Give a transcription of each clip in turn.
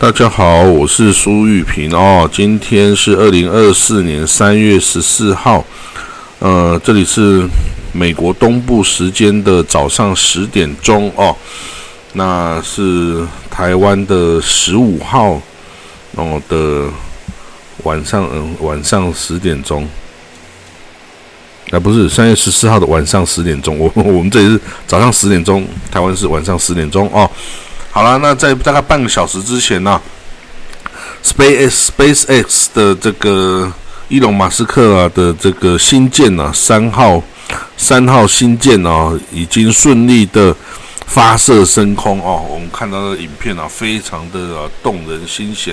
大家好，我是苏玉平哦。今天是2024年3月14号，这里是美国东部时间的早上10点钟哦。那是台湾的15号的晚上10点钟。不是3月14号的晚上10点钟，我们这里是早上10点钟，台湾是晚上10点钟哦。好了，那在大概半个小时之前呢，SpaceX 的这个伊隆马斯克的这个星舰3号星舰已经顺利的发射升空哦。我们看到的影片非常的动人心弦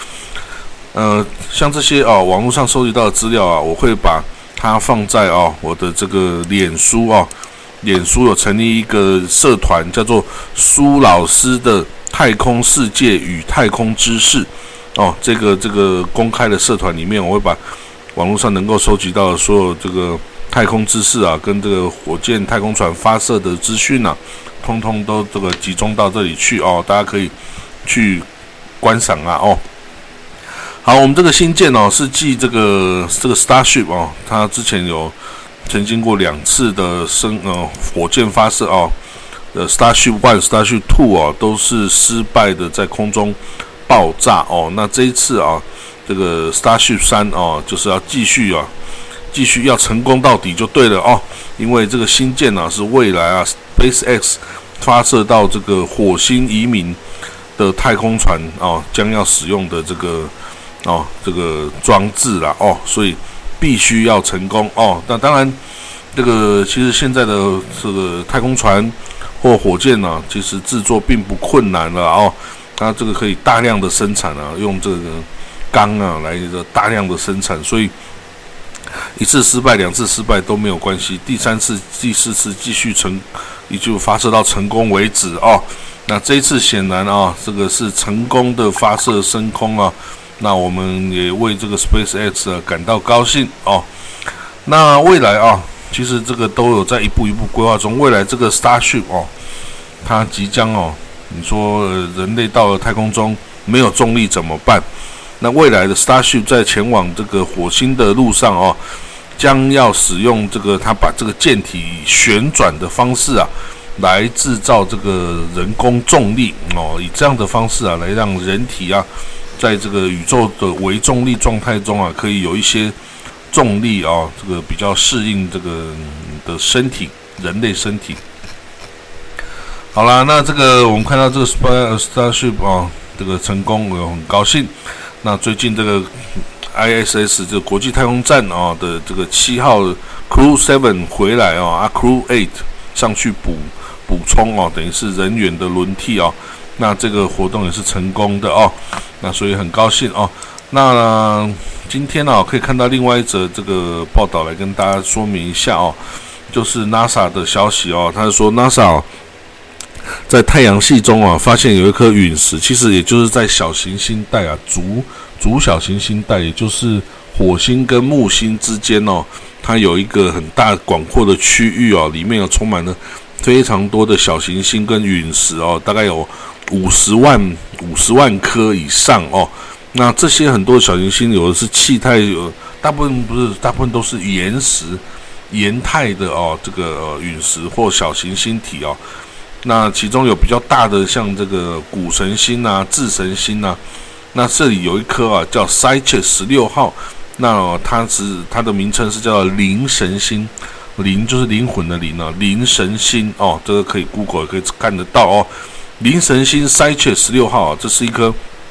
像这些网络上收集到的资料我会把它放在我的这个脸书脸书有成立一个社团，叫做苏老师的太空世界与太空知识这个公开的社团里面，我会把网络上能够收集到的所有这个太空知识跟这个火箭太空船发射的资讯通通都这个集中到这里去大家可以去观赏好，我们这个星舰是继这个 Starship 它之前有曾经过2次的火箭发射Starship 1 Starship 2都是失败的，在空中爆炸那这一次这个 Starship 3就是要继续要成功到底就对了因为这个星舰是未来SpaceX 发射到这个火星移民的太空船将要使用的这个装置啦所以必须要成功那当然这个其实现在的这个太空船或火箭其实制作并不困难了它这个可以大量的生产用这个钢来大量的生产，所以1次失败2次失败都没有关系，第3次第4次继续也就发射到成功为止那这一次显然这个是成功的发射升空那我们也为这个 SpaceX 感到高兴那未来其实这个都有在一步一步规划中。未来这个 Starship 它即将你说人类到了太空中没有重力怎么办？那未来的 Starship 在前往这个火星的路上将要使用它把这个舰体旋转的方式来制造这个人工重力以这样的方式来让人体在这个宇宙的微重力状态中可以有一些重力这个比较适应这个的身体，人类身体。好啦，那这个我们看到这个 Starship 这个成功，我很高兴。那最近这个 ISS 这个国际太空站的这个7号 Crew 7回来Crew 8上去补充等于是人员的轮替那这个活动也是成功的那所以很高兴那今天可以看到另外一则这个报道来跟大家说明一下就是 NASA 的消息他是说 NASA 在太阳系中发现有一颗陨石，其实也就是在小行星带主小行星带，也就是火星跟木星之间它有一个很大广阔的区域里面有充满了非常多的小行星跟陨石大概有50万颗以上那这些很多的小行星有的是气态，大部分都是岩态的这个陨石或小行星体那其中有比较大的像这个谷神星智神星那这里有一颗叫 Cygnus 16号，那它的名称是叫灵神星，灵就是灵魂的灵灵神星这个可以 Google 也可以看得到灵神星 Cygnus 16号这是一颗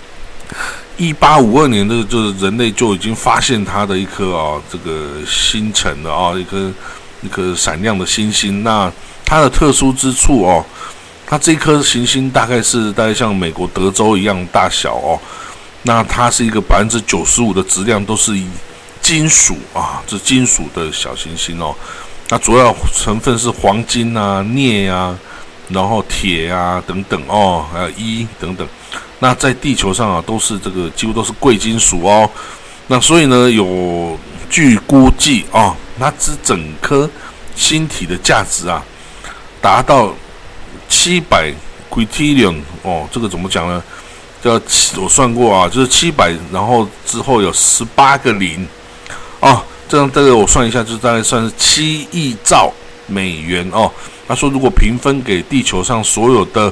1852年就是人类就已经发现它的一颗这个星辰了一颗闪亮的星星。那它的特殊之处它这颗行星大概像美国德州一样大小那它是一个95%的质量都是以金属这金属的小行星那主要成分是黄金镍然后铁等等还有铱等等。那在地球上都是几乎都是贵金属那所以呢，据估计它整颗星体的价值达到700 quintillion这个怎么讲呢？ 我算过啊，就是700，然后之后有18个零哦，这个我算一下，就大概算是7亿兆美元哦。他说，如果平分给地球上所有的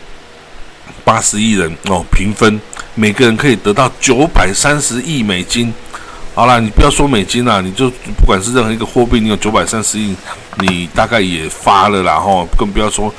80亿人哦，平分每个人可以得到930亿美金。好啦，你不要说美金啦，你就不管是任何一个货币，你有930亿，你大概也发了啦吼，更不要说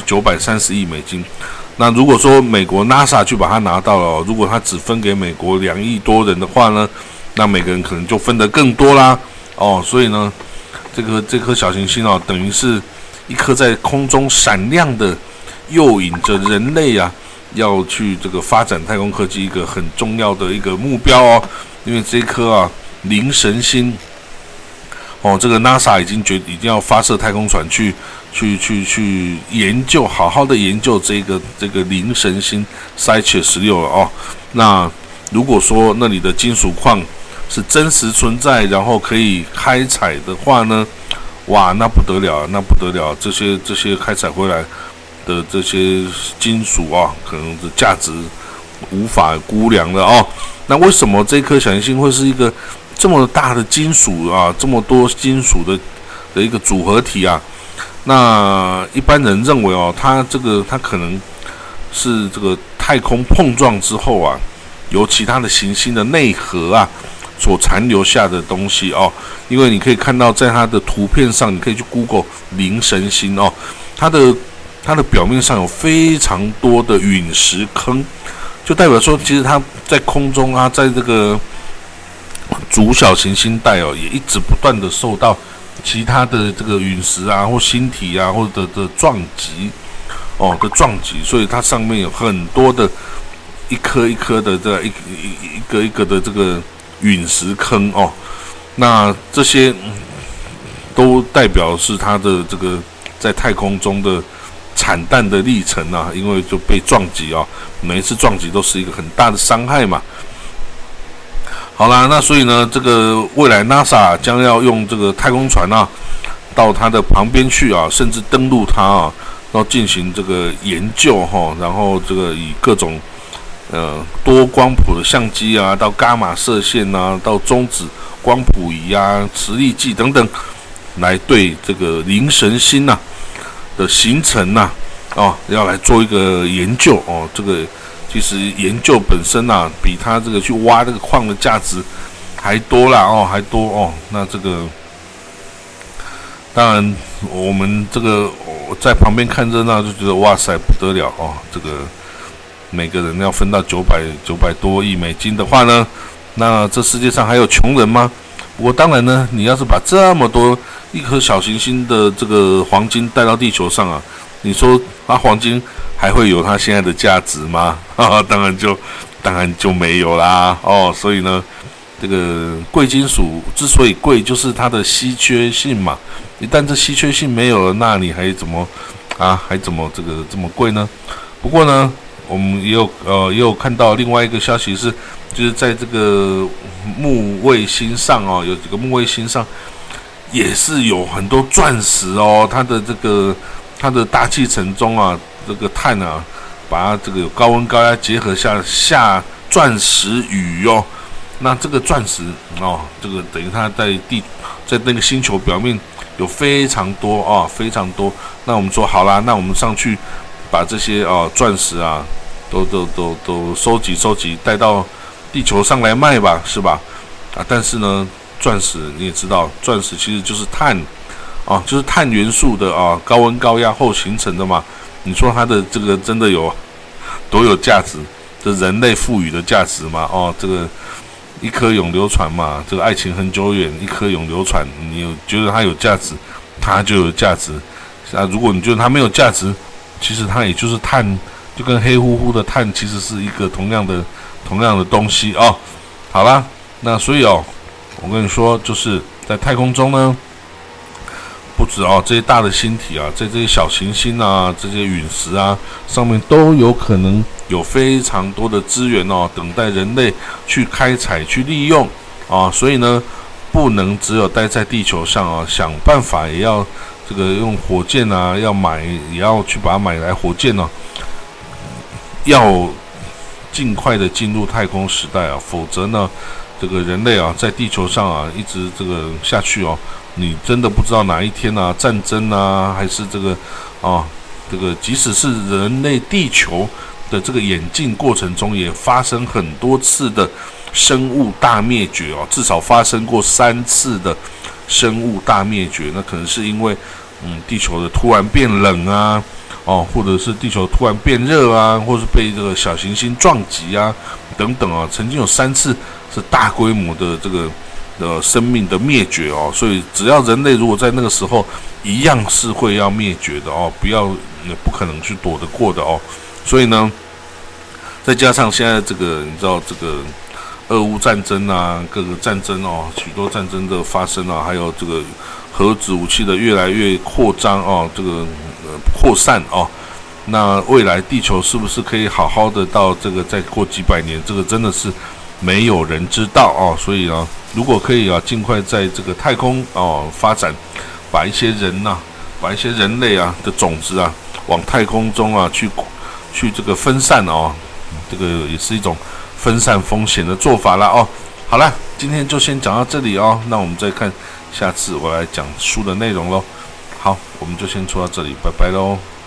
930亿美金。那如果说美国 NASA 去把它拿到了，如果它只分给美国2亿多人的话呢，那每个人可能就分得更多啦哦。所以呢，这颗小行星哦，等于是一颗在空中闪亮的，诱引着人类啊，要去这个发展太空科技一个很重要的一个目标哦。因为这颗啊灵神星哦，这个 NASA 已经要发射太空船去研究，好好的研究这个灵神星 Cygnus 16了哦。那如果说那里的金属矿是真实存在，然后可以开采的话呢，哇，那不得了，那不得了！这些开采回来的这些金属啊，可能的价值无法估量了哦。那为什么这颗小行星会是一个这么大的金属啊，这么多金属的一个组合体啊？那一般人认为哦，它可能是这个太空碰撞之后啊，由其他的行星的内核啊所残留下的东西哦。因为你可以看到，在它的图片上，你可以去 Google 灵神星哦，它的表面上有非常多的陨石坑。就代表说，其实它在空中啊，在这个主小行星带哦，也一直不断的受到其他的这个陨石啊，或星体啊，或者的撞击所以它上面有很多的一颗一颗的一个的这个陨石坑哦。那这些都代表是它的这个在太空中的惨淡的历程啊，因为就被撞击啊，每一次撞击都是一个很大的伤害嘛。好啦，那所以呢，这个未来 NASA 将要用这个太空船啊，到它的旁边去啊，甚至登陆它啊，然后进行这个研究哈，然后这个以各种多光谱的相机啊，到伽马射线啊，到中子光谱仪啊、磁力计等等，来对这个灵神星啊的形成呐，要来做一个研究哦。这个其实研究本身啊，比他这个去挖这个矿的价值还多啦哦，还多哦。那这个当然，我们这个在旁边看热闹就觉得哇塞不得了哦。这个每个人要分到900多亿美金的话呢，那这世界上还有穷人吗？不过当然呢，你要是把这么多一颗小行星的这个黄金带到地球上啊，你说它黄金还会有它现在的价值吗？当然就没有啦哦。所以呢，这个贵金属之所以贵，就是它的稀缺性嘛。一旦这稀缺性没有了，那你还怎么这个这么贵呢？不过呢，我们也有看到另外一个消息是，就是在这个木卫星上哦，有几个木卫星上也是有很多钻石哦，它的大气层中啊，这个碳啊，把它这个高温高压结合下钻石雨哦。那这个钻石哦，这个等于它在那个星球表面有非常多啊，非常多。那我们说好啦，那我们上去把这些钻石啊，都收集带到地球上来卖吧，是吧？但是呢，钻石你也知道，钻石其实就是碳啊，就是碳元素的高温高压后形成的嘛。你说它的这个真的有多有价值？这人类赋予的价值嘛？这个一颗永流传嘛，这个爱情很久远，一颗永流传。你觉得它有价值，它就有价值。如果你觉得它没有价值，其实它也就是碳，就跟黑乎乎的碳其实是一个同样的东西哦。好啦，那所以我跟你说，就是在太空中呢，不止这些大的星体啊，在这些小行星啊，这些陨石啊上面都有可能有非常多的资源等待人类去开采去利用所以呢，不能只有待在地球上想办法也要这个用火箭也要去把它买来火箭要尽快的进入太空时代啊，否则呢，这个人类啊，在地球上啊，一直这个下去哦，你真的不知道哪一天啊，战争啊，还是这个这个即使是人类地球的这个演进过程中，也发生很多次的生物大灭绝哦，至少发生过3次的生物大灭绝。那可能是因为地球的突然变冷啊，或者是地球突然变热啊，或是被这个小行星撞击啊，等等啊，曾经有3次是大规模的这个生命的灭绝哦。所以只要人类如果在那个时候，一样是会要灭绝的哦，不可能去躲得过的哦。所以呢，再加上现在这个你知道这个俄乌战争啊，各个战争哦，许多战争的发生啊，还有这个核子武器的越来越扩张哦，这个扩散哦，那未来地球是不是可以好好的到这个再过几百年，这个真的是没有人知道哦。所以啊，如果可以啊，尽快在这个太空发展，把一些人类啊的种子啊往太空中啊去这个分散哦，这个也是一种分散风险的做法啦哦。好了，今天就先讲到这里哦，那我们再看下次我来讲书的内容咯。好，我们就先说到这里，拜拜咯。